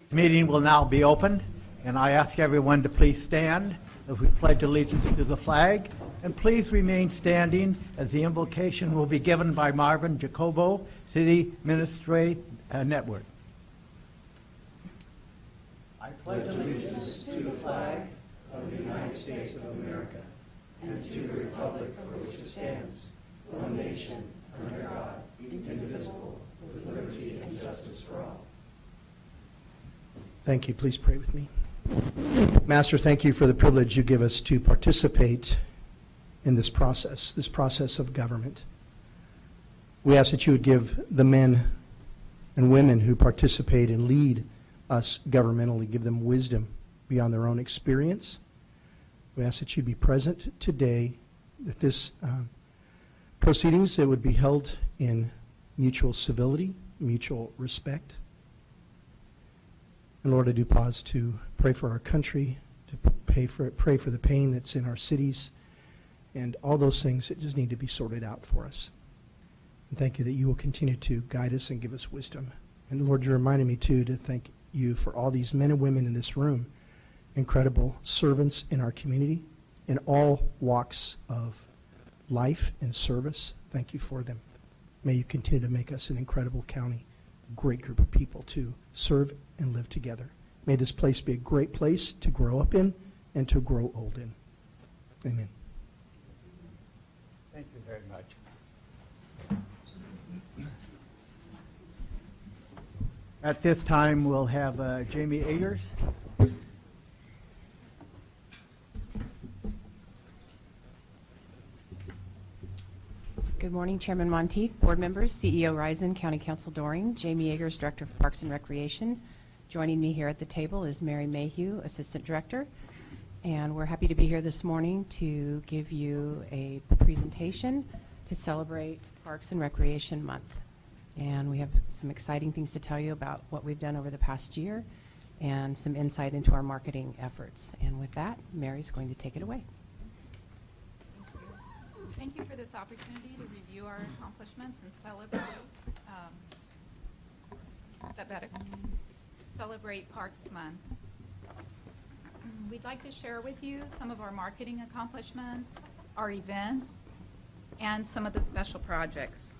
The meeting will now be opened, and I ask everyone to please stand as we pledge allegiance to the flag, and please remain standing as the invocation will be given by Marvin Jacobo, City Ministry Network. I pledge allegiance to the flag of the United States of America and to the republic for which it stands, one nation, under God, indivisible, with liberty and justice for all. Thank you. Please pray with me. Master, thank you for the privilege you give us to participate in this process of government. We ask that you would give the men and women who participate and lead us governmentally, give them wisdom beyond their own experience. We ask that you be present today, that this proceedings that would be held in mutual civility, mutual respect. And Lord, I do pause to pray for our country, to pray for the pain that's in our cities, and all those things that just need to be sorted out for us. And thank you that you will continue to guide us and give us wisdom. And Lord, you reminded me too to thank you for all these men and women in this room, incredible servants in our community, in all walks of life and service. Thank you for them. May you continue to make us an incredible county, a great group of people to serve and live together. May this place be a great place to grow up in and to grow old in. Amen. Thank you very much. At this time, we'll have Jamie Agers. Good morning, Chairman Monteith, board members, CEO Risen, County Council Doring, Jamie Agers, Director of Parks and Recreation. Joining me here at the table is Mary Mayhew, Assistant Director. And we're happy to be here this morning to give you a presentation to celebrate Parks and Recreation Month. And we have some exciting things to tell you about what we've done over the past year and some insight into our marketing efforts. And with that, Mary's going to take it away. Thank you for this opportunity to review our accomplishments and celebrate Parks Month. We'd like to share with you some of our marketing accomplishments, our events, and some of the special projects.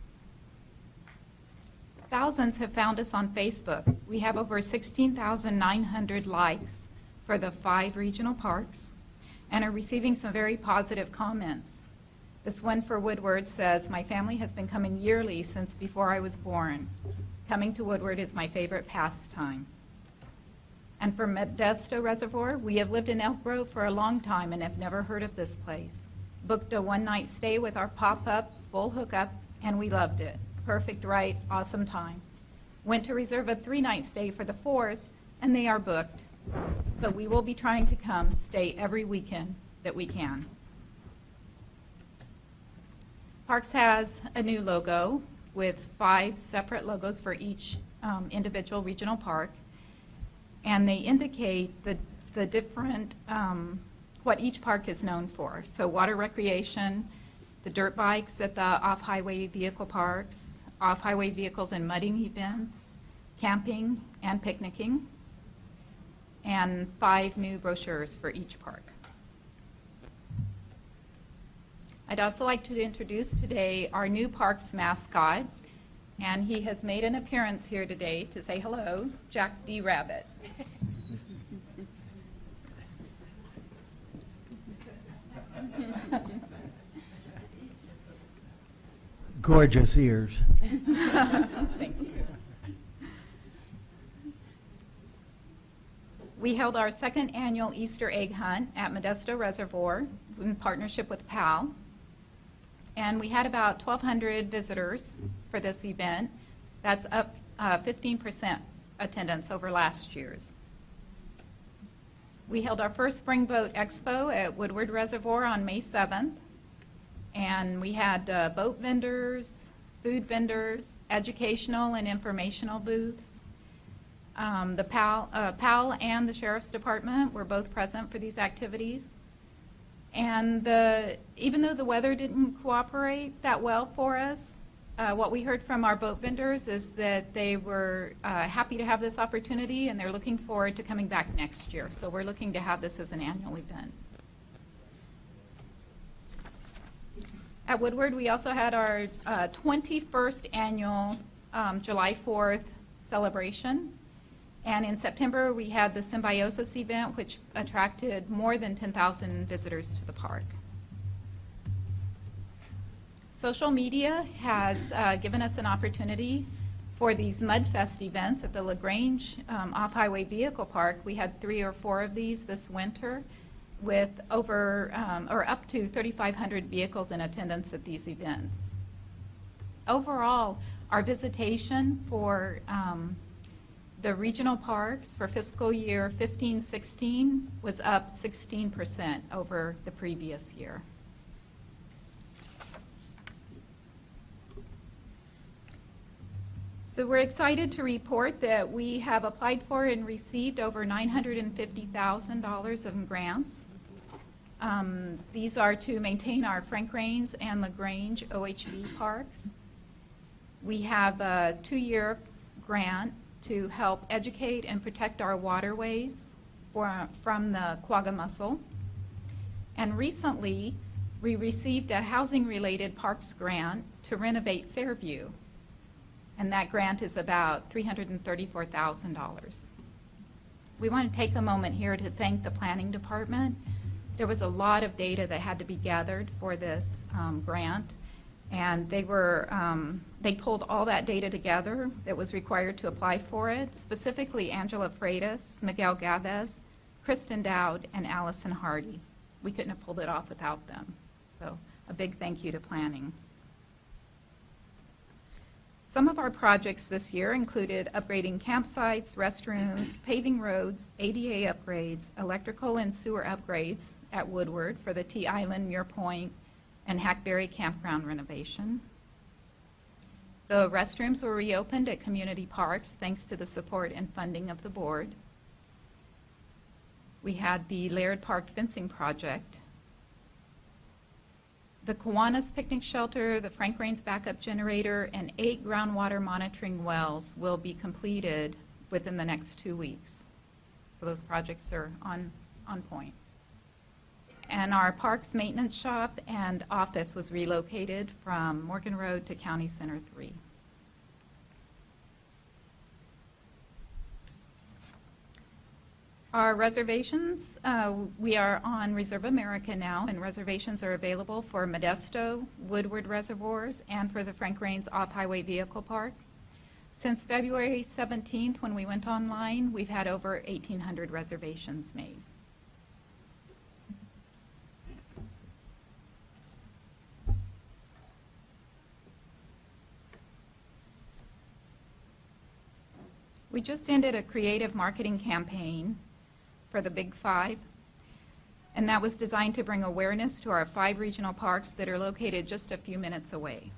Thousands have found us on Facebook. We have over 16,900 likes for the 5 regional parks and are receiving some very positive comments. This one for Woodward says, "My family has been coming yearly since before I was born. Coming to Woodward is my favorite pastime." And for Modesto Reservoir, "We have lived in Elk Grove for a long time and have never heard of this place. Booked a one-night stay with our pop-up, full hookup, and we loved it. Perfect ride, awesome time. Went to reserve a 3-night stay for the 4th, and they are booked. But we will be trying to come stay every weekend that we can." Parks has a new logo with 5 separate logos for each individual regional park, and they indicate the different, what each park is known for. So water recreation, the dirt bikes at the off-highway vehicle parks, off-highway vehicles and mudding events, camping and picnicking, and 5 new brochures for each park. I'd also like to introduce today our new parks mascot, and he has made an appearance here today to say hello, Jack D. Rabbit. Gorgeous ears. Thank you. We held our 2nd annual Easter egg hunt at Modesto Reservoir in partnership with PAL. And we had about 1,200 visitors for this event. That's up 15% attendance over last year's. We held our first Spring Boat Expo at Woodward Reservoir on May 7th. And we had boat vendors, food vendors, educational and informational booths. The PAL and the Sheriff's Department were both present for these activities. And even though the weather didn't cooperate that well for us, What we heard from our boat vendors is that they were happy to have this opportunity, and they're looking forward to coming back next year. So we're looking to have this as an annual event. At Woodward, we also had our 21st annual July 4th celebration. And in September, we had the Symbiosis event, which attracted more than 10,000 visitors to the park. Social media has given us an opportunity for these Mudfest events at the LaGrange Off-Highway Vehicle Park. We had 3 or 4 of these this winter with over or up to 3,500 vehicles in attendance at these events. Overall, our visitation for the regional parks for fiscal year 15-16 was up 16% over the previous year. So we're excited to report that we have applied for and received over $950,000 of grants. These are to maintain our Frank Raines and LaGrange OHV parks. We have a 2-year grant to help educate and protect our waterways from the quagga mussel. And recently, we received a housing-related parks grant to renovate Fairview. And that grant is about $334,000. We want to take a moment here to thank the planning department. There was a lot of data that had to be gathered for this grant, and they pulled all that data together that was required to apply for it, specifically Angela Freitas, Miguel Gavez, Kristen Dowd, and Allison Hardy. We couldn't have pulled it off without them. So a big thank you to planning. Some of our projects this year included upgrading campsites, restrooms, paving roads, ADA upgrades, electrical and sewer upgrades at Woodward for the Tea Island, Muir Point, and Hackberry campground renovation. The restrooms were reopened at community parks thanks to the support and funding of the board. We had the Laird Park fencing project. The Kiwanis Picnic Shelter, the Frank Raines backup generator, and 8 groundwater monitoring wells will be completed within the next 2 weeks. So those projects are on point. And our parks maintenance shop and office was relocated from Morgan Road to County Center 3. Our reservations, we are on Reserve America now, and reservations are available for Modesto, Woodward Reservoirs, and for the Frank Raines Off-Highway Vehicle Park. Since February 17th, when we went online, we've had over 1,800 reservations made. We just ended a creative marketing campaign for the Big Five, and that was designed to bring awareness to our 5 regional parks that are located just a few minutes away.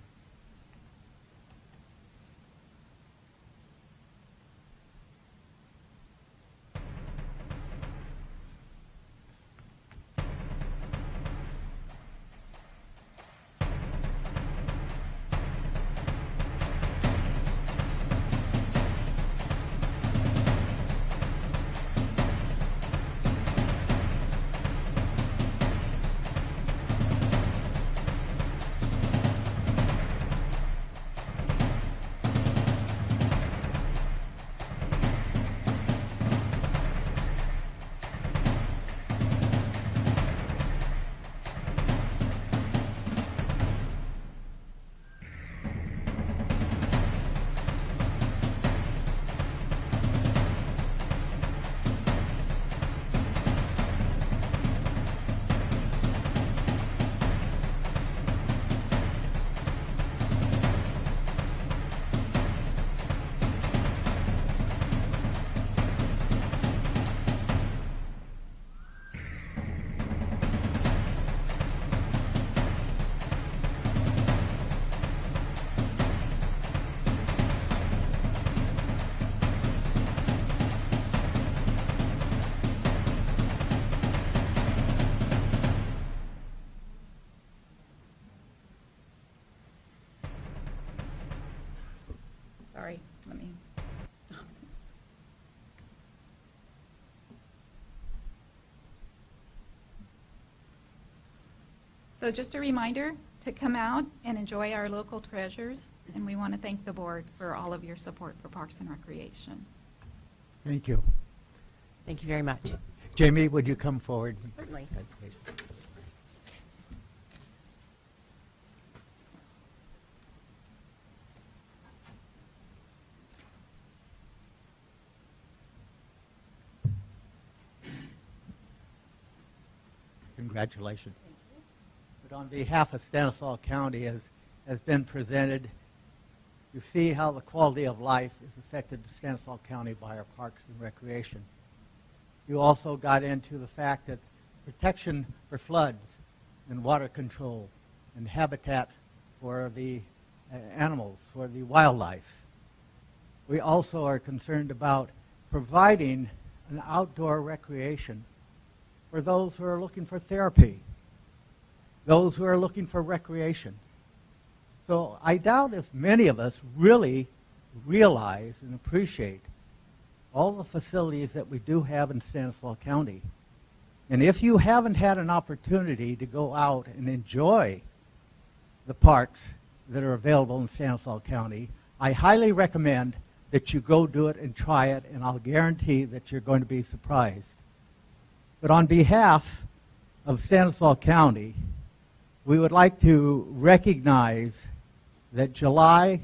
So just a reminder to come out and enjoy our local treasures, and we want to thank the board for all of your support for Parks and Recreation. Thank you. Thank you very much. Jamie, would you come forward? Certainly. Congratulations. But on behalf of Stanislaus County, as has been presented, you see how the quality of life is affected in Stanislaus County by our parks and recreation. You also got into the fact that protection for floods and water control and habitat for the animals, for the wildlife. We also are concerned about providing an outdoor recreation for those who are looking for therapy, those who are looking for recreation. So I doubt if many of us really realize and appreciate all the facilities that we do have in Stanislaus County. And if you haven't had an opportunity to go out and enjoy the parks that are available in Stanislaus County, I highly recommend that you go do it and try it, and I'll guarantee that you're going to be surprised. But on behalf of Stanislaus County, we would like to recognize that July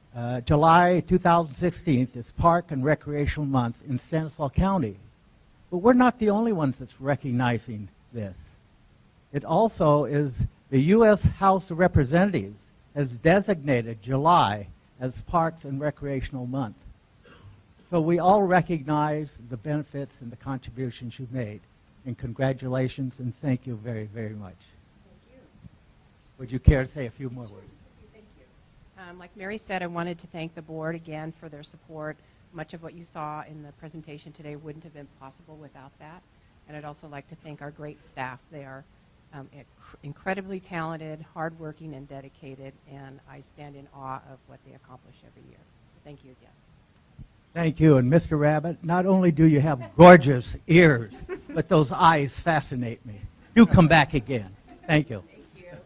2016 is Park and Recreational Month in Stanislaus County. But we're not the only ones that's recognizing this. It also is the U.S. House of Representatives has designated July as Parks and Recreational Month. So we all recognize the benefits and the contributions you've made. And congratulations, and thank you very, very much. Thank you. Would you care to say a few more words? Thank you. Like Mary said, I wanted to thank the board again for their support. Much of what you saw in the presentation today wouldn't have been possible without that. And I'd also like to thank our great staff. They are incredibly talented, hardworking, and dedicated, and I stand in awe of what they accomplish every year. Thank you again. Thank you. And Mr. Rabbit, not only do you have gorgeous ears, but those eyes fascinate me. Do come back again. Thank you. Thank you.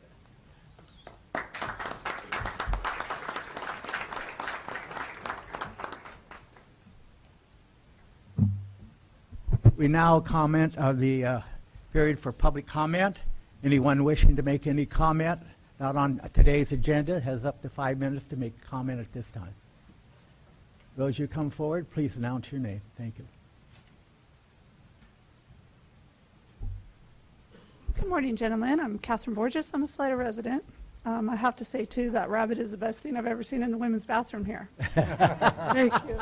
We now comment on the period for public comment. Anyone wishing to make any comment not on today's agenda has up to 5 minutes to make a comment at this time. Those who come forward, please announce your name. Thank you. Good morning, gentlemen. I'm Catherine Borges. I'm a Salida resident. I have to say, too, that rabbit is the best thing I've ever seen in the women's bathroom here. Very cute.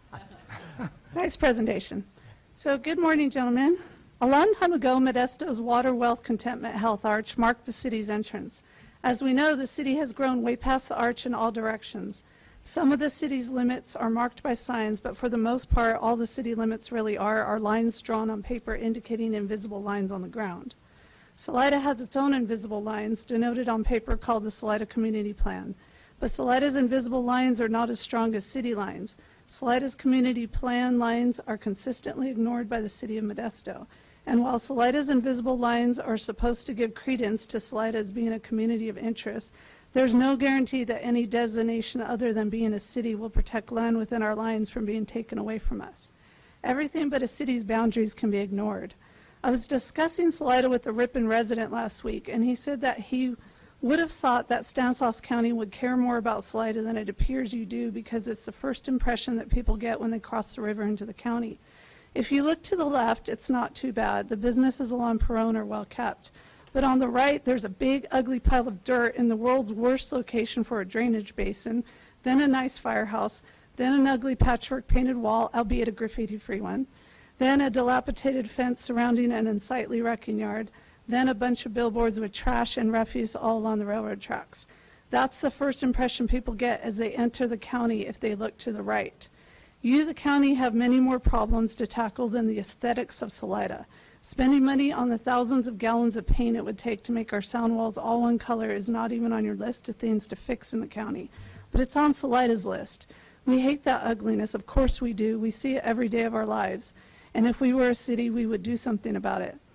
Nice presentation. So, good morning, gentlemen. A long time ago, Modesto's Water, Wealth, Contentment, Health Arch marked the city's entrance. As we know, the city has grown way past the arch in all directions. Some of the city's limits are marked by signs, but for the most part, all the city limits really are lines drawn on paper indicating invisible lines on the ground. Salida has its own invisible lines, denoted on paper, called the Salida Community Plan. But Salida's invisible lines are not as strong as city lines. Salida's Community Plan lines are consistently ignored by the city of Modesto. And while Salida's invisible lines are supposed to give credence to Salida as being a community of interest, there's no guarantee that any designation other than being a city will protect land within our lines from being taken away from us. Everything but a city's boundaries can be ignored. I was discussing Salida with a Ripon resident last week, and he said that he would have thought that Stanislaus County would care more about Salida than it appears you do, because it's the first impression that people get when they cross the river into the county. If you look to the left, it's not too bad. The businesses along Perone are well kept. But on the right, there's a big, ugly pile of dirt in the world's worst location for a drainage basin, then a nice firehouse, then an ugly patchwork painted wall, albeit a graffiti-free one, then a dilapidated fence surrounding an unsightly wrecking yard, then a bunch of billboards with trash and refuse all along the railroad tracks. That's the first impression people get as they enter the county if they look to the right. You, the county, have many more problems to tackle than the aesthetics of Salida. Spending money on the thousands of gallons of paint it would take to make our sound walls all one color is not even on your list of things to fix in the county. But it's on Salida's list. We hate that ugliness. Of course we do. We see it every day of our lives. And if we were a city, we would do something about it.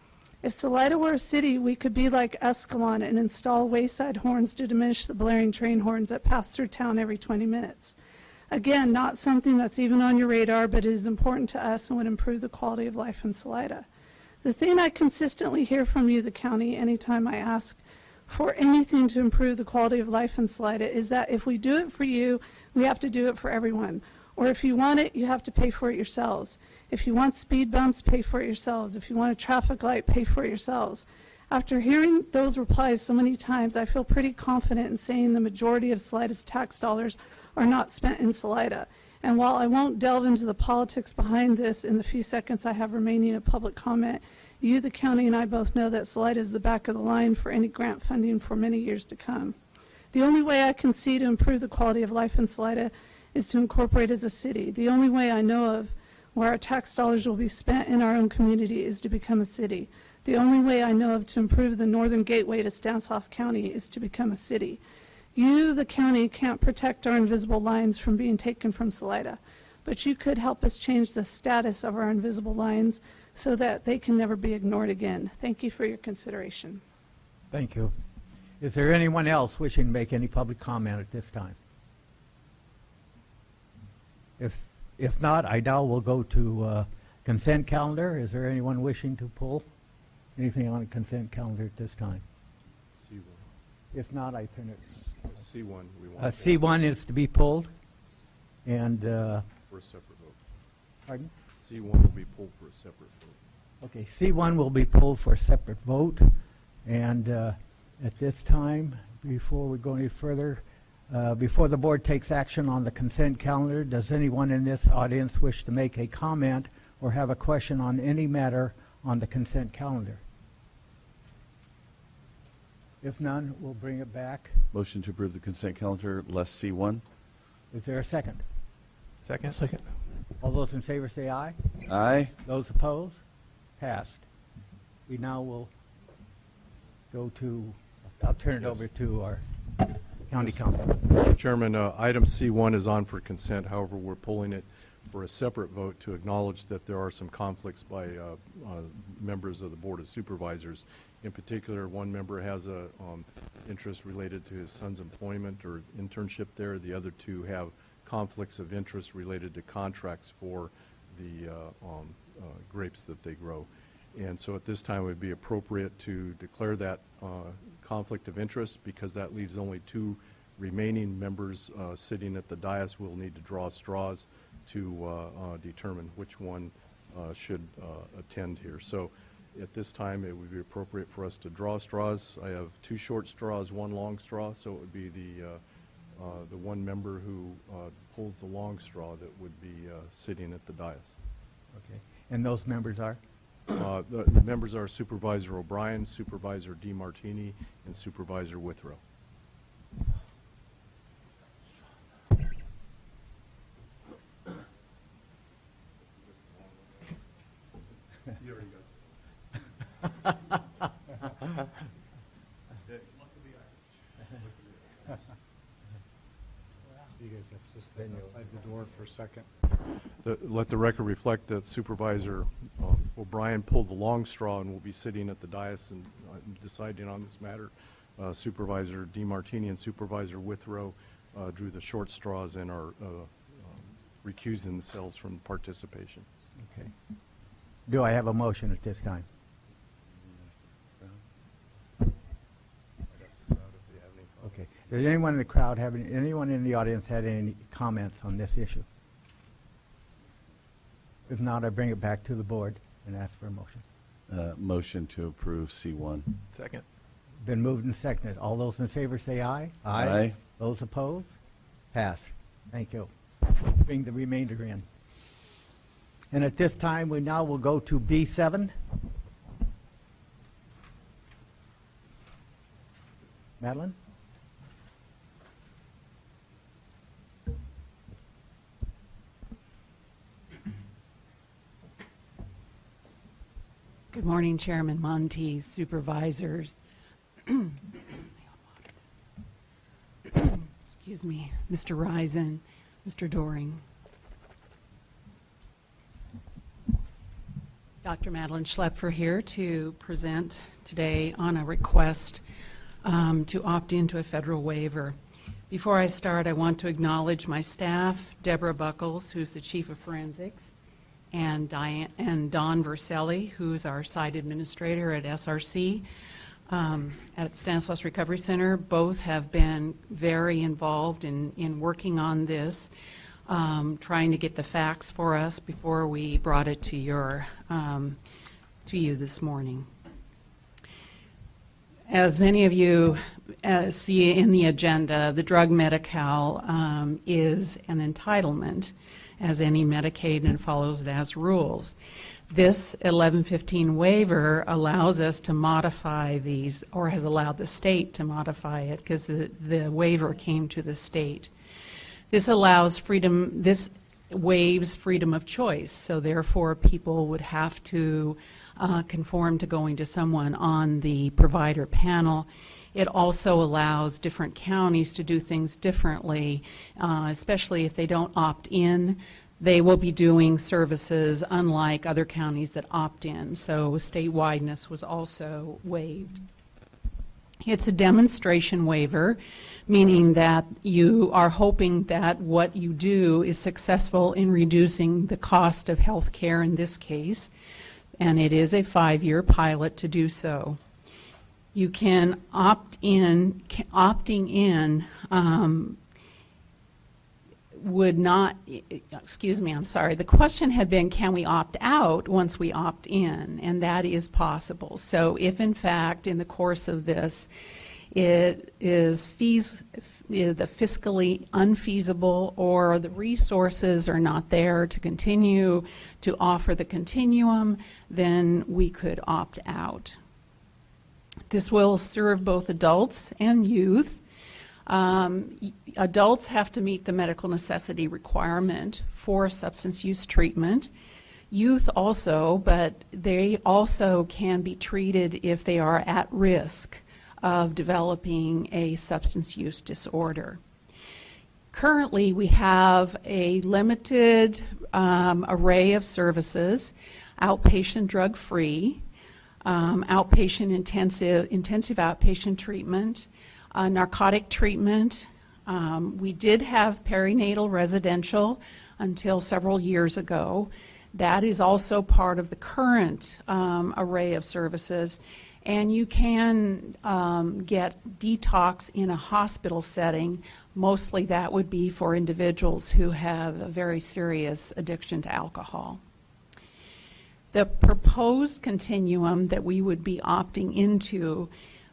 If Salida were a city, we could be like Escalon and install wayside horns to diminish the blaring train horns that pass through town every 20 minutes. Again, not something that's even on your radar, but it is important to us and would improve the quality of life in Salida. The thing I consistently hear from you, the county, anytime I ask for anything to improve the quality of life in Salida, is that if we do it for you, we have to do it for everyone. Or if you want it, you have to pay for it yourselves. If you want speed bumps, pay for it yourselves. If you want a traffic light, pay for it yourselves. After hearing those replies so many times, I feel pretty confident in saying the majority of Salida's tax dollars are not spent in Salida. And while I won't delve into the politics behind this in the few seconds I have remaining of public comment, you, the county, and I both know that Salida is the back of the line for any grant funding for many years to come. The only way I can see to improve the quality of life in Salida is to incorporate as a city. The only way I know of where our tax dollars will be spent in our own community is to become a city. The only way I know of to improve the northern gateway to Stanislaus County is to become a city. You, the county, can't protect our invisible lines from being taken from Salida, but you could help us change the status of our invisible lines so that they can never be ignored again. Thank you for your consideration. Thank you. Is there anyone else wishing to make any public comment at this time? If not, I now will go to consent calendar. Is there anyone wishing to pull anything on the consent calendar at this time? C1. If not, I turn it. C1, we want C1 is to be pulled, and for a separate vote. pardon? C1 will be pulled for a separate vote. Okay, C1 will be pulled for a separate vote, and at this time, before we go any further, before the board takes action on the consent calendar, does anyone in this audience wish to make a comment or have a question on any matter on the consent calendar? If none, we'll bring it back. Motion to approve the consent calendar, less C1. Is there a second? Second. All those in favor say aye. Aye. Those opposed? Passed. We now will go to, I'll turn it over to our county council. Mr. Chairman, item C1 is on for consent. However, we're pulling it for a separate vote to acknowledge that there are some conflicts by members of the Board of Supervisors. In particular, one member has a interest related to his son's employment or internship there. The other two have conflicts of interest related to contracts for the grapes that they grow. And so at this time, it would be appropriate to declare that conflict of interest, because that leaves only two remaining members sitting at the dais. We'll need to draw straws to determine which one should attend here. So at this time, it would be appropriate for us to draw straws. I have two short straws, one long straw, so it would be the one member who pulls the long straw that would be sitting at the dais. Okay. And those members are? The members are Supervisor O'Brien, Supervisor DeMartini, and Supervisor Withrow. You already got it. You guys have to step outside the door for a second. Let the record reflect that Supervisor O'Brien pulled the long straw and will be sitting at the dais and deciding on this matter. Supervisor DeMartini and Supervisor Withrow drew the short straws and are recusing themselves from participation. Okay. Do I have a motion at this time? Okay. Does anyone in the crowd have anyone in the audience had any comments on this issue? If not, I bring it back to the board and ask for a motion. Motion to approve C1. Second. Been moved and seconded. All those in favor say aye. Aye. Those opposed? Pass. Thank you. Bring the remainder in. And at this time, we now will go to B7. Madeline? Good morning, Chairman Monteith, supervisors. Excuse me, Mr. Risen, Mr. Doring. Dr. Madeline Schlepfer here to present today on a request to opt into a federal waiver. Before I start, I want to acknowledge my staff, Deborah Buckles, who's the Chief of Forensics, and Don Verselli, who's our site administrator at SRC, at Stanislaus Recovery Center. Both have been very involved in working on this, trying to get the facts for us before we brought it to you this morning. As many of you see in the agenda, the drug Medi-Cal is an entitlement, as any Medicaid, and follows as rules. This 1115 waiver allows us to modify these, or has allowed the state to modify it, because the waiver came to the state. This allows freedom, this waives freedom of choice, so therefore people would have to conform to going to someone on the provider panel. It also allows different counties to do things differently, especially if they don't opt in. They will be doing services unlike other counties that opt in, so statewide-ness was also waived. It's a demonstration waiver, meaning that you are hoping that what you do is successful in reducing the cost of health care in this case, and it is a 5-year pilot to do so. You can opt in. Opting in would not, excuse me, I'm sorry. The question had been, can we opt out once we opt in? And that is possible. So if in fact in the course of this it is the fiscally unfeasible, or the resources are not there to continue to offer the continuum, then we could opt out. This will serve both adults and youth. Adults have to meet the medical necessity requirement for substance use treatment. Youth also, but they also can be treated if they are at risk of developing a substance use disorder. Currently, we have a limited array of services: outpatient drug-free, outpatient intensive outpatient treatment, narcotic treatment. We did have perinatal residential until several years ago. That is also part of the current array of services. And you can get detox in a hospital setting. Mostly that would be for individuals who have a very serious addiction to alcohol. The proposed continuum that we would be opting into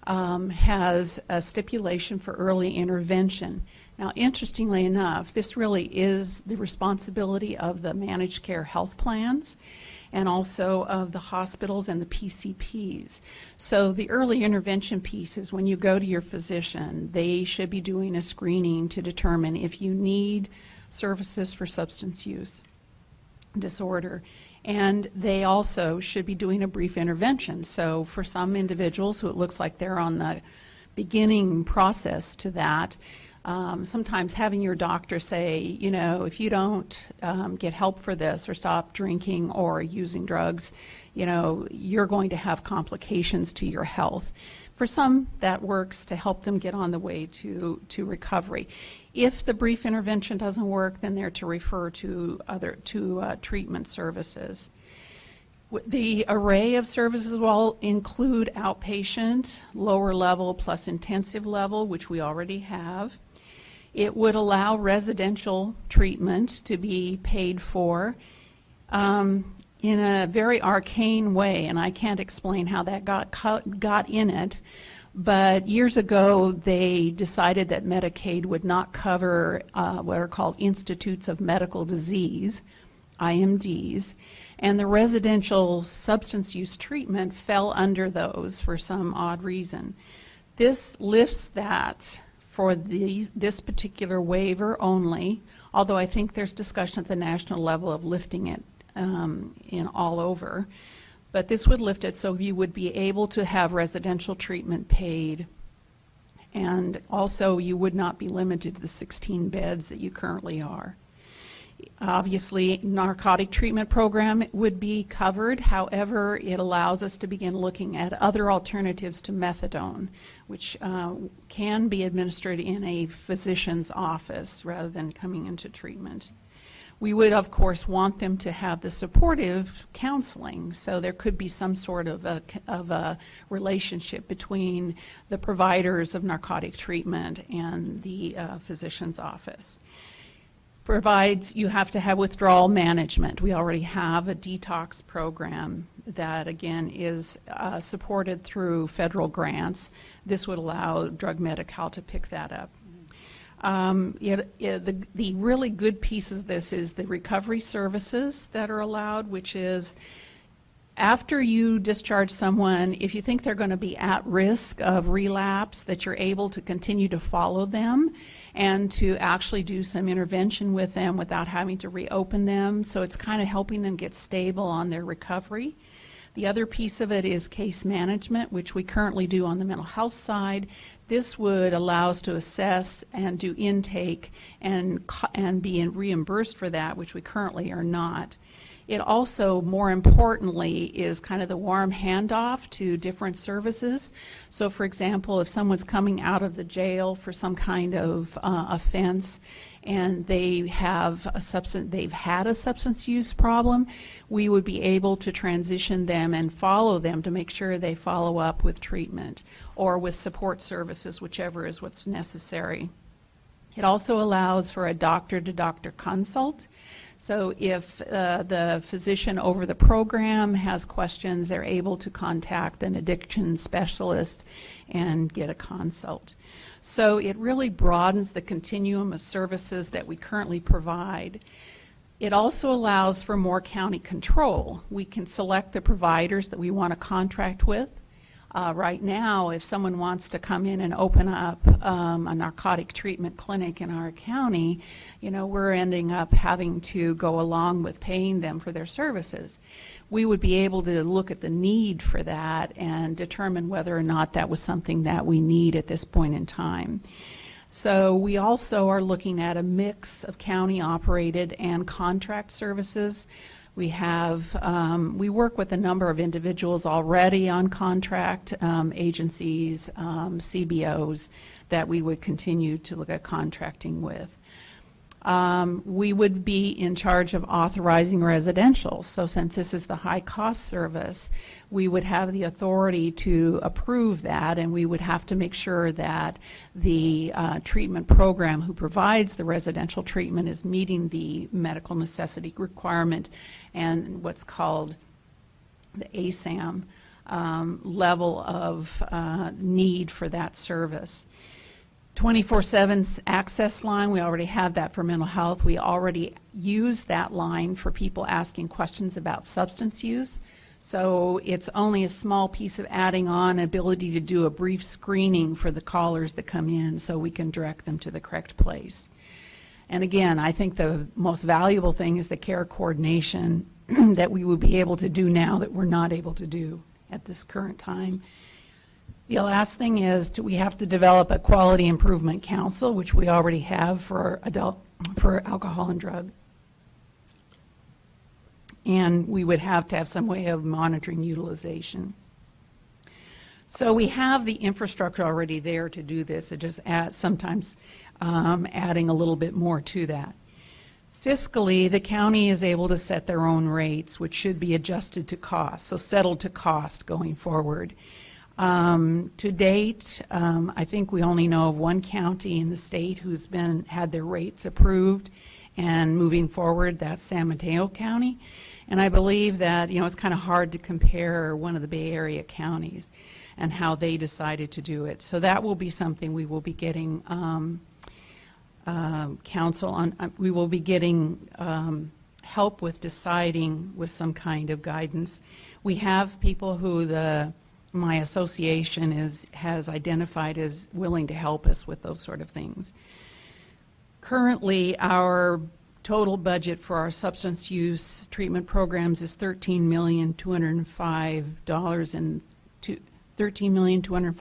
has a stipulation for early intervention. Now, interestingly enough, this really is the responsibility of the managed care health plans and also of the hospitals and the PCPs. So the early intervention piece is when you go to your physician, they should be doing a screening to determine if you need services for substance use disorder. And they also should be doing a brief intervention. So for some individuals who it looks like they're on the beginning process to that, sometimes having your doctor say, you know, if you don't get help for this or stop drinking or using drugs, you know, you're going to have complications to your health. For some, that works to help them get on the way to recovery. If the brief intervention doesn't work, then they're to refer to treatment services. The array of services will include outpatient, lower level, plus intensive level, which we already have. It would allow residential treatment to be paid for in a very arcane way, and I can't explain how that got in it. But years ago, they decided that Medicaid would not cover what are called Institutes of Medical Disease, IMDs, and the residential substance use treatment fell under those for some odd reason. This lifts that for this particular waiver only, although I think there's discussion at the national level of lifting it in all over. But this would lift it so you would be able to have residential treatment paid, and also you would not be limited to the 16 beds that you currently are. Obviously, narcotic treatment program would be covered. However, it allows us to begin looking at other alternatives to methadone, which can be administered in a physician's office rather than coming into treatment. We would, of course, want them to have the supportive counseling, so there could be some sort of a relationship between the providers of narcotic treatment and the physician's office. Provides you have to have withdrawal management. We already have a detox program that, again, is supported through federal grants. This would allow Drug Medi-Cal to pick that up. The really good piece of this is the recovery services that are allowed, which is after you discharge someone, if you think they're going to be at risk of relapse, that you're able to continue to follow them and to actually do some intervention with them without having to reopen them. So it's kind of helping them get stable on their recovery. The other piece of it is case management, which we currently do on the mental health side. This would allow us to assess and do intake and be reimbursed for that, which we currently are not. It also, more importantly, is kind of the warm handoff to different services. So, for example, if someone's coming out of the jail for some kind of offense and they've had a substance use problem, we would be able to transition them and follow them to make sure they follow up with treatment or with support services, whichever is what's necessary. It also allows for a doctor-to-doctor consult. So if the physician over the program has questions, they're able to contact an addiction specialist and get a consult. So it really broadens the continuum of services that we currently provide. It also allows for more county control. We can select the providers that we want to contract with. Right now, if someone wants to come in and open up a narcotic treatment clinic in our county, we're ending up having to go along with paying them for their services. We would be able to look at the need for that and determine whether or not that was something that we need at this point in time. So we also are looking at a mix of county-operated and contract services. We work with a number of individuals already on contract, agencies, CBOs that we would continue to look at contracting with. We would be in charge of authorizing residential. So since this is the high-cost service, we would have the authority to approve that, and we would have to make sure that the treatment program who provides the residential treatment is meeting the medical necessity requirement and what's called the ASAM level of need for that service. 24/7 access line, we already have that for mental health. We already use that line for people asking questions about substance use. So it's only a small piece of adding on ability to do a brief screening for the callers that come in so we can direct them to the correct place. And again, I think the most valuable thing is the care coordination that we would be able to do now that we're not able to do at this current time. The last thing is we have to develop a quality improvement council, which we already have for alcohol and drug. And we would have to have some way of monitoring utilization. So we have the infrastructure already there to do this. It just sometimes adding a little bit more to that. Fiscally, the county is able to set their own rates, which should be adjusted to cost, so settled to cost going forward. To date, I think we only know of one county in the state who's had their rates approved, and moving forward, that's San Mateo County. And I believe that, it's kind of hard to compare one of the Bay Area counties and how they decided to do it. So that will be something we will be getting counsel on. We will be getting help with deciding with some kind of guidance. We have people who my association has identified as willing to help us with those sort of things. Currently, our total budget for our substance use treatment programs is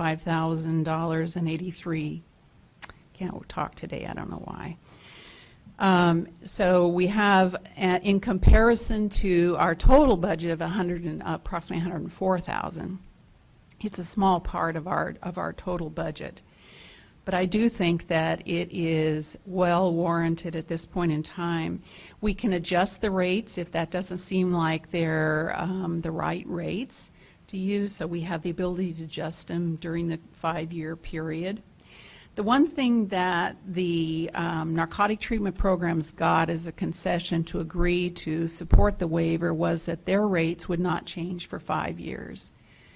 $13,205,000.83. Can't talk today, I don't know why. So we have, in comparison to our total budget of approximately $104,000, it's a small part of our total budget. But I do think that it is well warranted at this point in time. We can adjust the rates if that doesn't seem like they're the right rates to use, so we have the ability to adjust them during the 5-year period. The one thing that the narcotic treatment programs got as a concession to agree to support the waiver was that their rates would not change for 5 years.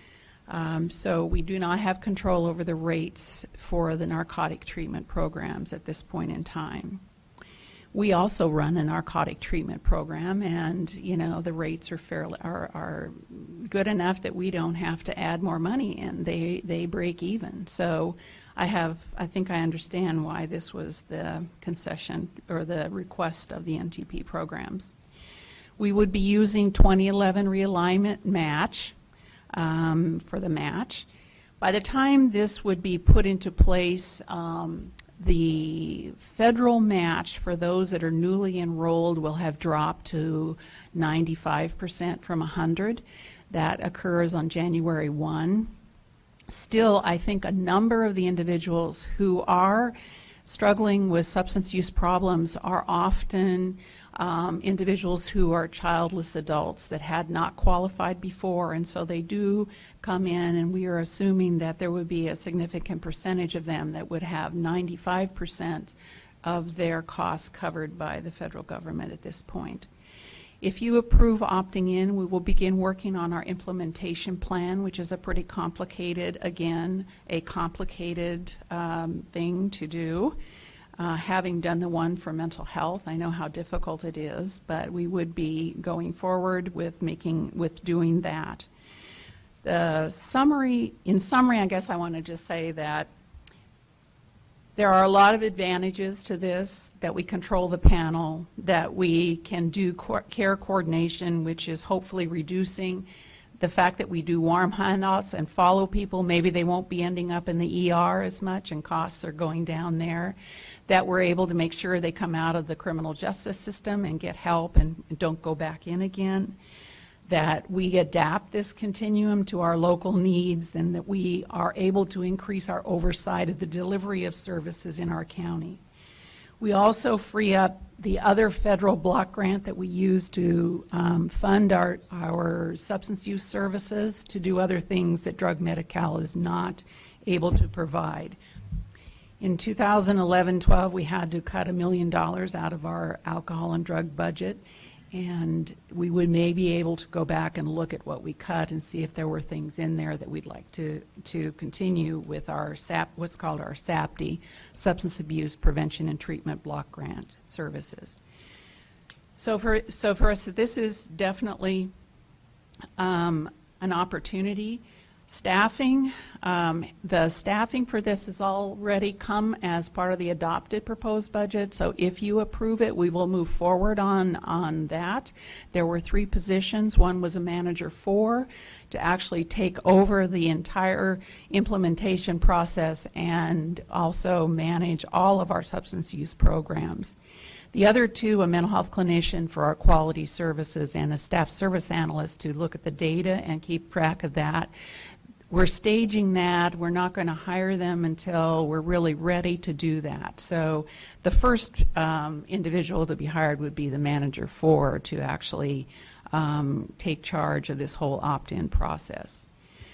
So we do not have control over the rates for the narcotic treatment programs at this point in time. We also run a narcotic treatment program, and the rates are good enough that we don't have to add more money in. They break even. So I think I understand why this was the concession or the request of the NTP programs. We would be using 2011 realignment match for the match. By the time this would be put into place, the federal match for those that are newly enrolled will have dropped to 95% from 100. That occurs on January 1. Still, I think a number of the individuals who are struggling with substance use problems are often individuals who are childless adults that had not qualified before, and so they do come in, and we are assuming that there would be a significant percentage of them that would have 95% of their costs covered by the federal government at this point. If you approve opting in, we will begin working on our implementation plan, which is a pretty complicated, again, a complicated thing to do. Having done the one for mental health, I know how difficult it is, but we would be going forward with doing that. In summary, I guess I want to just say that there are a lot of advantages to this, that we control the panel, that we can do care coordination, which is hopefully reducing the fact that we do warm handouts and follow people. Maybe they won't be ending up in the ER as much and costs are going down there. That we're able to make sure they come out of the criminal justice system and get help and don't go back in again. That we adapt this continuum to our local needs, and that we are able to increase our oversight of the delivery of services in our county. We also free up the other federal block grant that we use to fund our substance use services to do other things that Drug Medi-Cal is not able to provide. In 2011-12, we had to cut $1 million out of our alcohol and drug budget, and we would maybe be able to go back and look at what we cut and see if there were things in there that we'd like to continue with our what's called our SAPD, Substance Abuse Prevention and Treatment Block Grant services. So for us, this is definitely an opportunity. Staffing, the staffing for this has already come as part of the adopted proposed budget, so if you approve it, we will move forward on that. There were 3 positions. One was a manager 4 to actually take over the entire implementation process and also manage all of our substance use programs. The other 2, a mental health clinician for our quality services and a staff service analyst to look at the data and keep track of that. We're staging that. We're not going to hire them until we're really ready to do that. So the first individual to be hired would be the manager 4 to actually take charge of this whole opt-in process.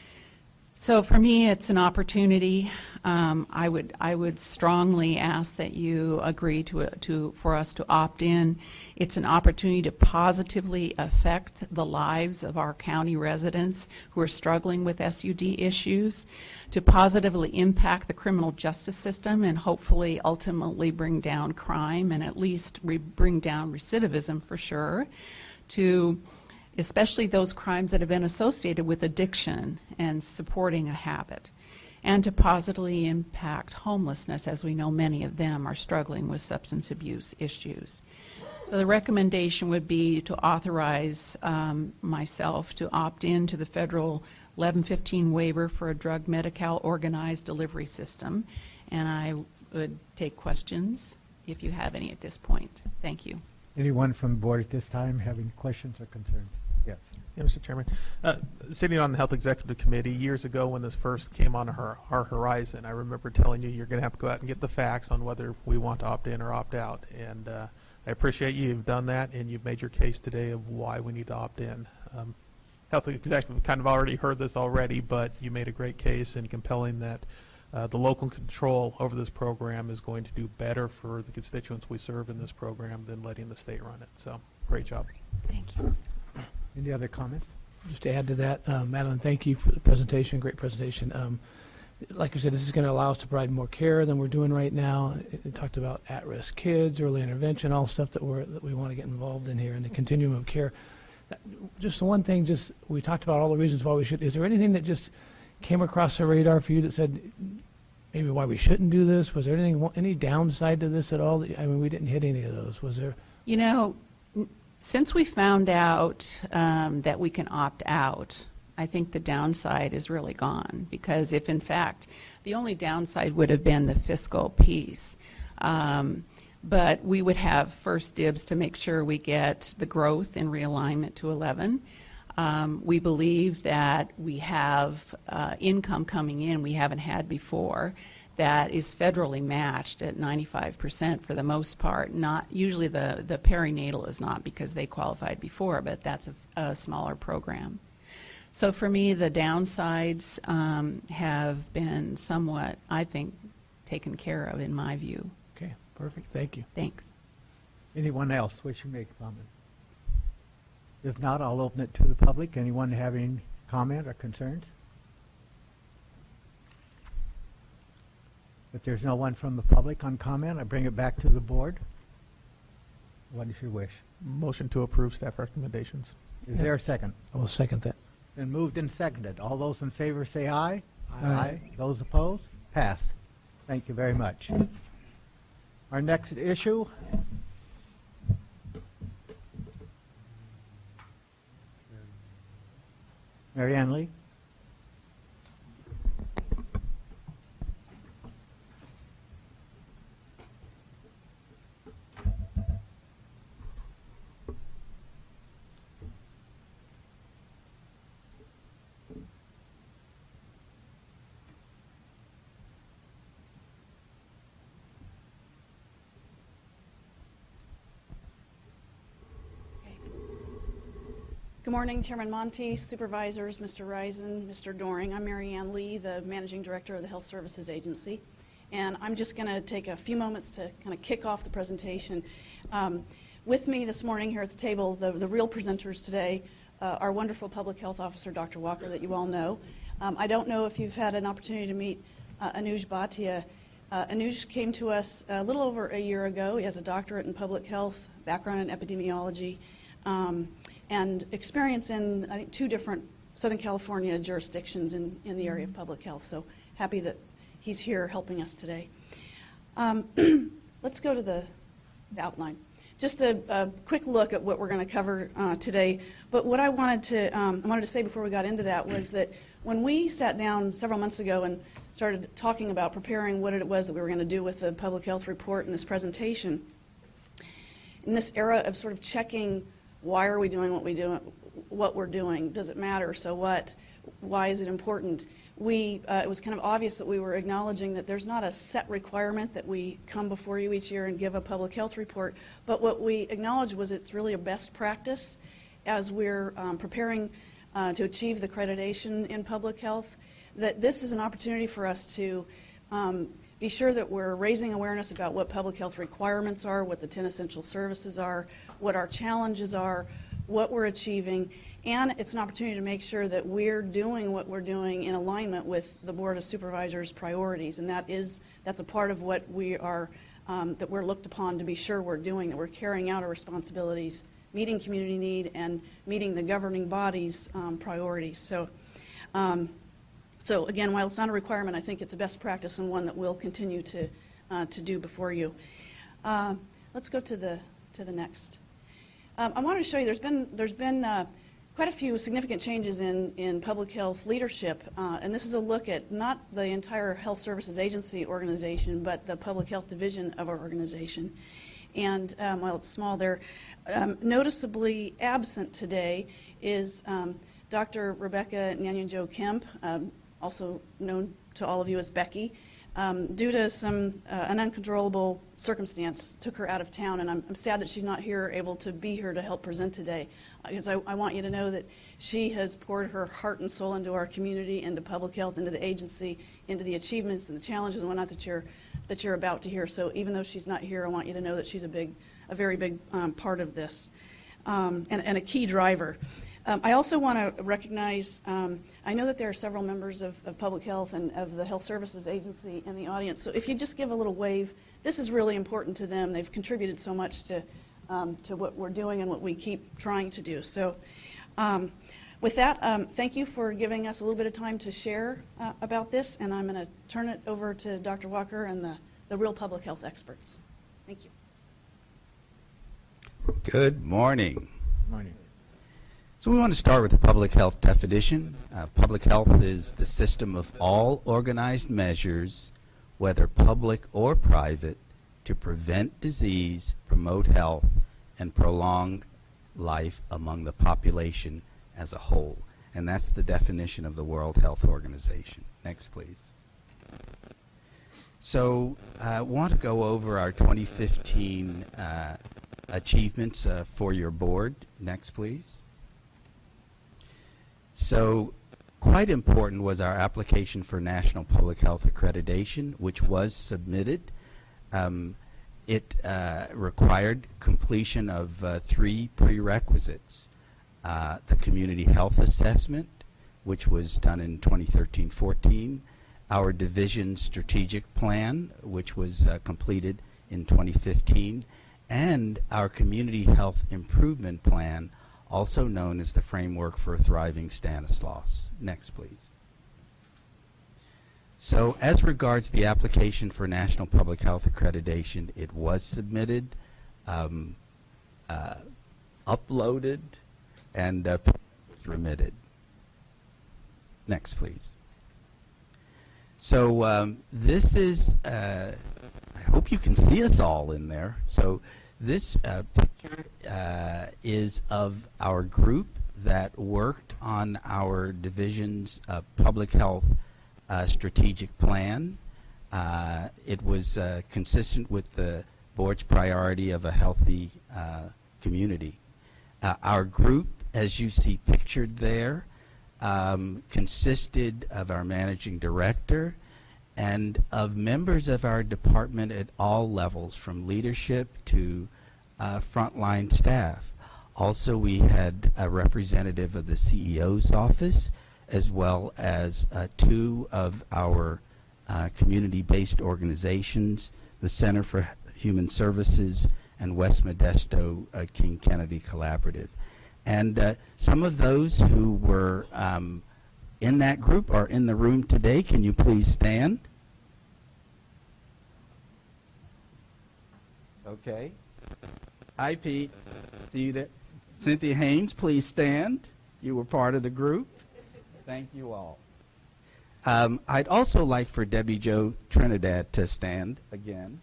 So for me, it's an opportunity. I would strongly ask that you agree for us to opt in. It's an opportunity to positively affect the lives of our county residents who are struggling with SUD issues, to positively impact the criminal justice system and hopefully ultimately bring down crime and at least bring down recidivism for sure, to especially those crimes that have been associated with addiction and supporting a habit, and to positively impact homelessness, as we know many of them are struggling with substance abuse issues. So the recommendation would be to authorize myself to opt into the federal 1115 waiver for a Drug Medi-Cal organized delivery system, and I would take questions if you have any at this point. Thank you. Anyone from the board at this time have any questions or concerns? Yes. Yeah, Mr. Chairman. Sitting on the Health Executive Committee years ago when this first came on our horizon, I remember telling you you're going to have to go out and get the facts on whether we want to opt in or opt out. And I appreciate you've done that, and you've made your case today of why we need to opt in. Health Executive kind of already heard this already, but you made a great case in compelling that the local control over this program is going to do better for the constituents we serve in this program than letting the state run it. So, great job. Thank you. Any other comments? Just to add to that, Madeline, thank you for the presentation, great presentation. Like you said, this is going to allow us to provide more care than we're doing right now. It talked about at-risk kids, early intervention, all stuff that we want to get involved in here, and the continuum of care. Just one thing, we talked about all the reasons why we should. Is there anything that just came across the radar for you that said maybe why we shouldn't do this? Was there any downside to this at all? I mean, we didn't hit any of those. Was there? You know, since we found out that we can opt out, I think the downside is really gone, because if in fact the only downside would have been the fiscal piece, but we would have first dibs to make sure we get the growth in realignment to 11. We believe that we have income coming in we haven't had before that is federally matched at 95% for the most part. Not usually the perinatal is not, because they qualified before, but that's a smaller program. So for me, the downsides have been somewhat, I think, taken care of in my view. Okay, perfect. Thank you. Thanks. Anyone else wishing to make a comment? If not, I'll open it to the public. Anyone having comment or concerns? If there's no one from the public on comment, I bring it back to the board. What is your wish? Motion to approve staff recommendations. Is there a second? I will second that. Been moved and seconded. All those in favor say aye. Aye. Those opposed? Passed. Thank you very much. Our next issue. Mary Ann Lee. Good morning, Chairman Monteith, Supervisors, Mr. Risen, Mr. Doring. I'm Mary Ann Lee, the Managing Director of the Health Services Agency. And I'm just going to take a few moments to kind of kick off the presentation. With me this morning here at the table, the real presenters today, our wonderful Public Health Officer, Dr. Walker, that you all know. I don't know if you've had an opportunity to meet Anuj Bhatia. Anuj came to us a little over a year ago. He has a doctorate in public health, background in epidemiology, and experience in, I think, 2 different Southern California jurisdictions in the area of public health. So happy that he's here helping us today. Let's go to the outline. Just a quick look at what we're going to cover today. But what I wanted to say before we got into that was that when we sat down several months ago and started talking about preparing what it was that we were going to do with the public health report and this presentation, in this era of sort of checking why are we doing what we're doing? Does it matter? So what? Why is it important? It was kind of obvious that we were acknowledging that there's not a set requirement that we come before you each year and give a public health report, but what we acknowledged was it's really a best practice as we're preparing to achieve the accreditation in public health, that this is an opportunity for us to be sure that we're raising awareness about what public health requirements are, what the 10 essential services are, what our challenges are, what we're achieving, and it's an opportunity to make sure that we're doing what we're doing in alignment with the Board of Supervisors' priorities, and that's a part of what we are, that we're looked upon to be sure we're doing, that we're carrying out our responsibilities, meeting community need, and meeting the governing body's priorities. So again, while it's not a requirement, I think it's a best practice and one that we'll continue to do before you. Let's go to the next. I wanted to show you. There's been quite a few significant changes in public health leadership, and this is a look at not the entire Health Services Agency organization, but the public health division of our organization. And while it's small there, noticeably absent today is Dr. Rebecca Nyanyanjo Kemp, also known to all of you as Becky. Due to an uncontrollable circumstance, took her out of town, and I'm sad that she's not here, able to be here to help present today, because I want you to know that she has poured her heart and soul into our community, into public health, into the agency, into the achievements and the challenges and whatnot that you're about to hear. So even though she's not here, I want you to know that she's a very big part of this, and a key driver. I also want to recognize, I know that there are several members of public health and of the Health Services Agency in the audience, so if you just give a little wave, this is really important to them. They've contributed so much to what we're doing and what we keep trying to do. So with that, thank you for giving us a little bit of time to share about this, and I'm going to turn it over to Dr. Walker and the real public health experts. Thank you. Good morning. Morning. So we want to start with the public health definition. Public health is the system of all organized measures, whether public or private, to prevent disease, promote health, and prolong life among the population as a whole. And that's the definition of the World Health Organization. Next, please. So I want to go over our 2015 achievements for your board. Next, please. So quite important was our application for National Public Health Accreditation, which was submitted. It required completion of 3 prerequisites. The Community Health Assessment, which was done in 2013-14, our Division Strategic Plan, which was completed in 2015, and our Community Health Improvement Plan, also known as the Framework for a Thriving Stanislaus. Next, please. So as regards the application for National Public Health Accreditation, it was submitted, uploaded, and remitted. Next, please. So this is, I hope you can see us all in there. So this picture is of our group that worked on our division's public health strategic plan. It was consistent with the board's priority of a healthy community. Our group, as you see pictured there, consisted of our managing director and of members of our department at all levels, from leadership to frontline staff. Also, we had a representative of the CEO's office, as well as 2 of our community-based organizations, the Center for Human Services and West Modesto King Kennedy Collaborative. And some of those who were in that group are in the room today. Can you please stand? Okay. Hi, Pete. See you there. Cynthia Haynes, please stand. You were part of the group. Thank you all. I'd also like for Debbie Jo Trinidad to stand again.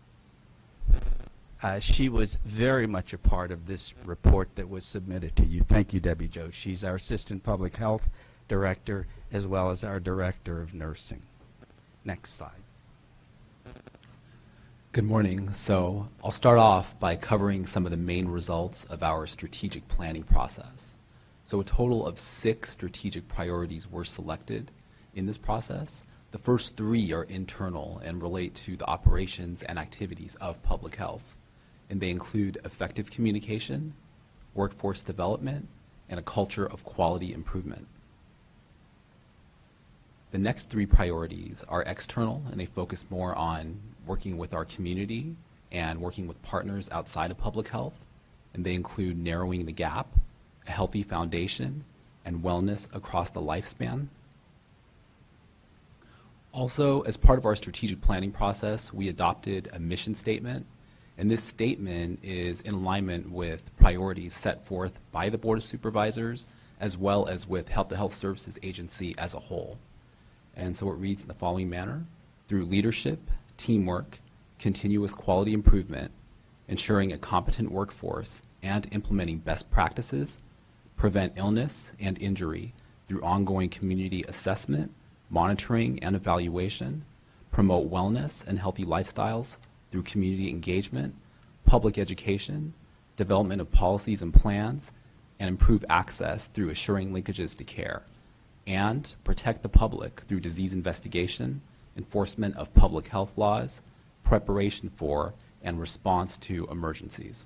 She was very much a part of this report that was submitted to you. Thank you, Debbie Jo. She's our Assistant Public Health Director, as well as our Director of Nursing. Next slide. Good morning. So I'll start off by covering some of the main results of our strategic planning process. So a total of 6 strategic priorities were selected in this process. The first 3 are internal and relate to the operations and activities of public health, and they include effective communication, workforce development, and a culture of quality improvement. The next 3 priorities are external, and they focus more on working with our community and working with partners outside of public health, and they include narrowing the gap, a healthy foundation, and wellness across the lifespan. Also, as part of our strategic planning process, we adopted a mission statement, And this statement is in alignment with priorities set forth by the Board of Supervisors as well as with the Health Services Agency as a whole. And so it reads in the following manner: through leadership, teamwork, continuous quality improvement, ensuring a competent workforce, and implementing best practices, prevent illness and injury through ongoing community assessment, monitoring and evaluation, promote wellness and healthy lifestyles through community engagement, public education, development of policies and plans, and improve access through assuring linkages to care, and protect the public through disease investigation, enforcement of public health laws, preparation for and response to emergencies.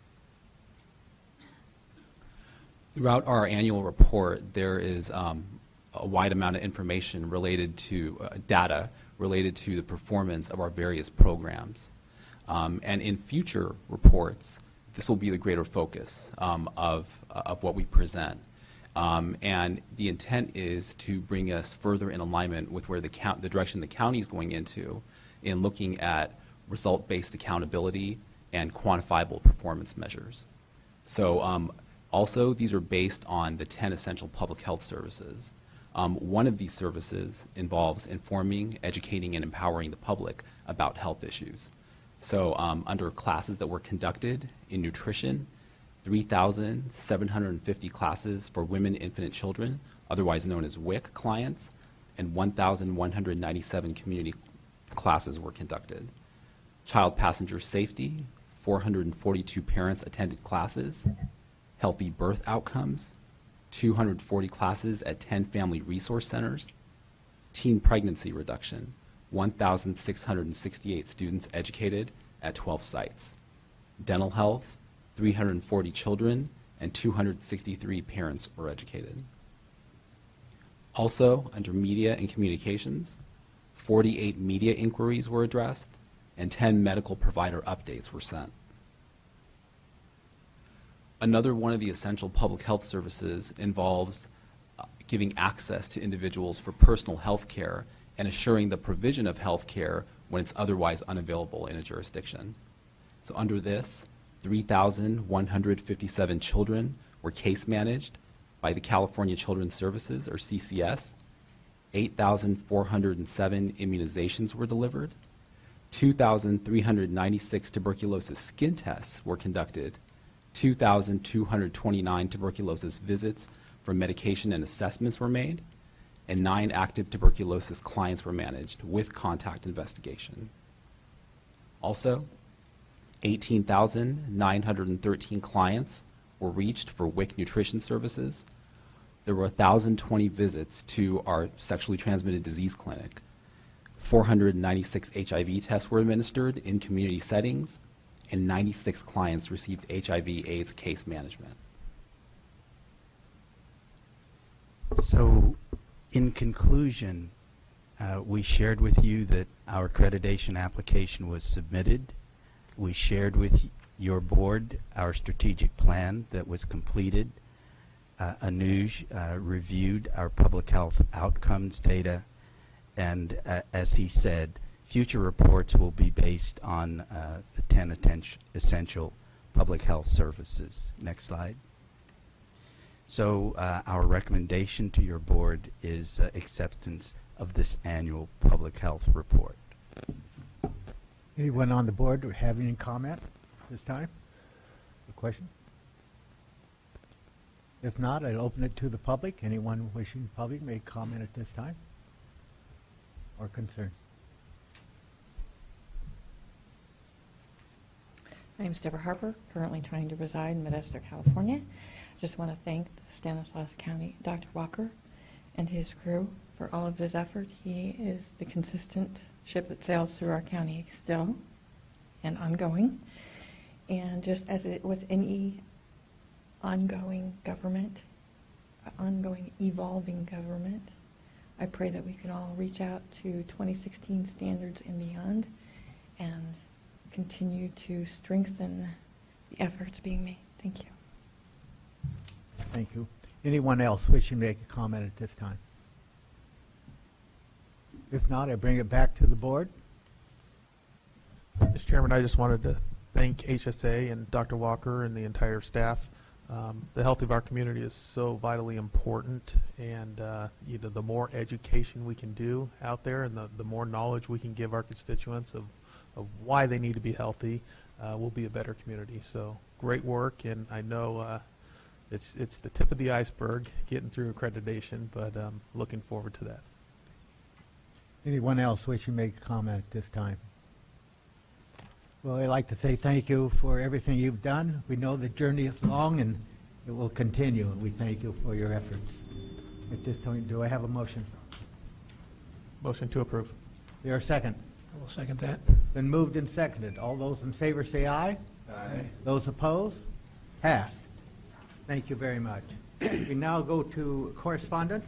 Throughout our annual report, there is a wide amount of information related to data related to the performance of our various programs. And in future reports, this will be the greater focus of what we present. And the intent is to bring us further in alignment with where the direction the county is going into in looking at result-based accountability and quantifiable performance measures. So also, these are based on the 10 essential public health services. One of these services involves informing, educating, and empowering the public about health issues. So under classes that were conducted in nutrition, 3,750 classes for women, infant, and children, otherwise known as WIC clients, and 1,197 community classes were conducted. Child passenger safety, 442 parents attended classes. Healthy birth outcomes, 240 classes at 10 family resource centers. Teen pregnancy reduction, 1,668 students educated at 12 sites. Dental health, 340 children and 263 parents were educated. Also, under media and communications, 48 media inquiries were addressed and 10 medical provider updates were sent. Another one of the essential public health services involves giving access to individuals for personal health care and assuring the provision of health care when it's otherwise unavailable in a jurisdiction. So under this, 3,157 children were case managed by the California Children's Services, or CCS. 8,407 immunizations were delivered. 2,396 tuberculosis skin tests were conducted. 2,229 tuberculosis visits for medication and assessments were made, and 9 active tuberculosis clients were managed with contact investigation. Also, 18,913 clients were reached for WIC nutrition services. There were 1,020 visits to our sexually transmitted disease clinic. 496 HIV tests were administered in community settings, and 96 clients received HIV/AIDS case management. So, in conclusion, we shared with you that our accreditation application was submitted. We shared with your board our strategic plan that was completed. Anuj reviewed our public health outcomes data, and as he said, future reports will be based on the 10 essential public health services. Next slide. So our recommendation to your board is acceptance of this annual public health report. Anyone on the board have any comment this time? A question? If not, I'll open it to the public. Anyone wishing the public may comment at this time or concern. My name is Deborah Harper, currently trying to reside in Modesto, California. Just want to thank the Stanislaus County, Dr. Walker and his crew for all of his effort. He is the consistent ship that sails through our county still and ongoing. And just as it with any ongoing government, ongoing evolving government, I pray that we can all reach out to 2016 standards and beyond and continue to strengthen the efforts being made. Thank you. Thank you. Anyone else wishing to make a comment at this time? If not, I bring it back to the board. Mr. Chairman, I just wanted to thank HSA and Dr. Walker and the entire staff. The health of our community is so vitally important, and the more education we can do out there and the more knowledge we can give our constituents of why they need to be healthy, we'll be a better community. So great work, and I know it's the tip of the iceberg getting through accreditation, but looking forward to that. Anyone else wishing to make a comment at this time? Well, I'd like to say thank you for everything you've done. We know the journey is long and it will continue, and we thank you for your efforts. At this point, do I have a motion? Motion to approve. Is there a second? I will second that. Been moved and seconded. All those in favor say aye. Aye. Those opposed? Passed. Thank you very much. We now go to correspondence.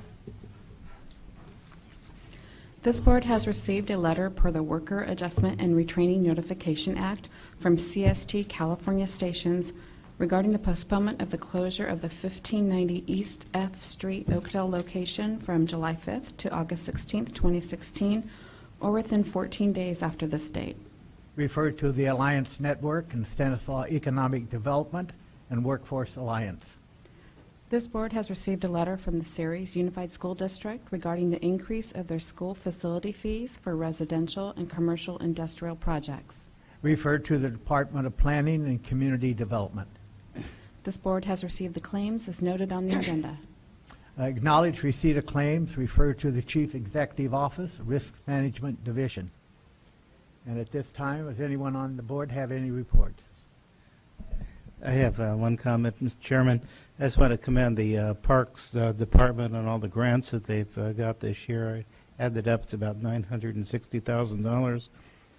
This board has received a letter per the Worker Adjustment and Retraining Notification Act from CST California Stations regarding the postponement of the closure of the 1590 East F Street Oakdale location from July 5th to August 16th, 2016, or within 14 days after this date. Referred to the Alliance Network and Stanislaus Economic Development and Workforce Alliance. This board has received a letter from the Ceres Unified School District regarding the increase of their school facility fees for residential and commercial industrial projects. Referred to the Department of Planning and Community Development. This board has received the claims as noted on the agenda. Acknowledge receipt of claims. Referred to the Chief Executive Office, Risk Management Division. And at this time, does anyone on the board have any reports? I have one comment, Mr. Chairman. I just want to commend the Parks Department on all the grants that they've got this year. I added up, it's about $960,000.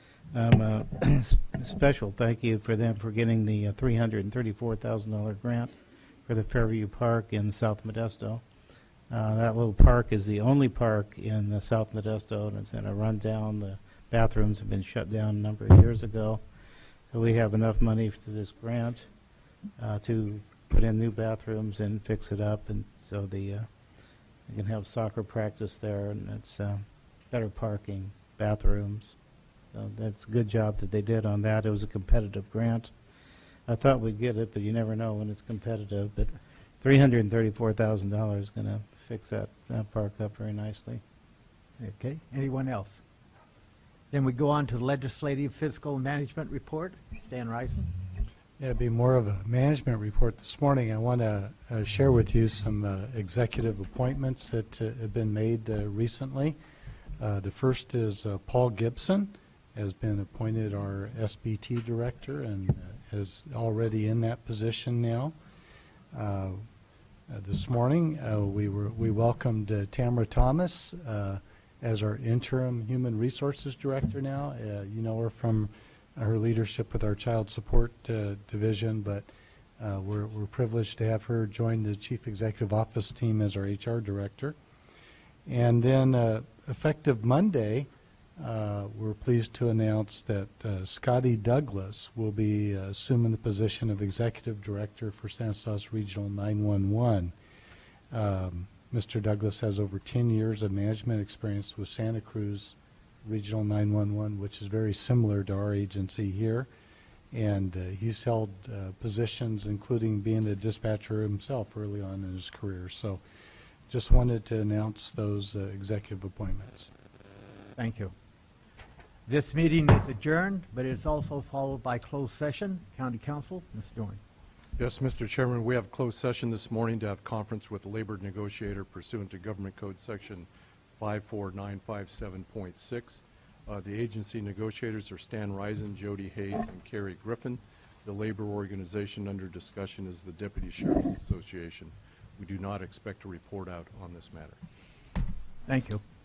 Special thank you for them for getting the $334,000 grant for the Fairview Park in South Modesto. That little park is the only park in South Modesto, and it's in a rundown. The bathrooms have been shut down a number of years ago. So we have enough money for this grant to put in new bathrooms and fix it up, and so they can have soccer practice there, and it's better parking, bathrooms. So that's a good job that they did on that. It was a competitive grant. I thought we'd get it, but you never know when it's competitive. But $334,000 is going to fix that park up very nicely. Okay. Anyone else? Then we go on to the Legislative Fiscal Management Report. Stan Reisen. Yeah, it'd be more of a management report this morning. I want to share with you some executive appointments that have been made recently. The first is Paul Gibson has been appointed our SBT director and is already in that position now. This morning we welcomed Tamara Thomas as our interim human resources director now. You know her from her leadership with our child support division, but we're privileged to have her join the Chief Executive Office team as our HR director. And then effective Monday, we're pleased to announce that Scotty Douglas will be assuming the position of Executive Director for Stanislaus Regional 911. Mr. Douglas has over 10 years of management experience with Santa Cruz Regional 911, which is very similar to our agency here. And he's held positions, including being a dispatcher himself early on in his career. So just wanted to announce those executive appointments. Thank you. This meeting is adjourned, but it's also followed by closed session. County Council, Mr. Dorn. Yes, Mr. Chairman, we have closed session this morning to have conference with the labor negotiator pursuant to Government Code Section 54957.6. The agency negotiators are Stan Reisen, Jody Hayes, and Carrie Griffin. The labor organization under discussion is the Deputy Sheriff's Association. We do not expect a report out on this matter. Thank you.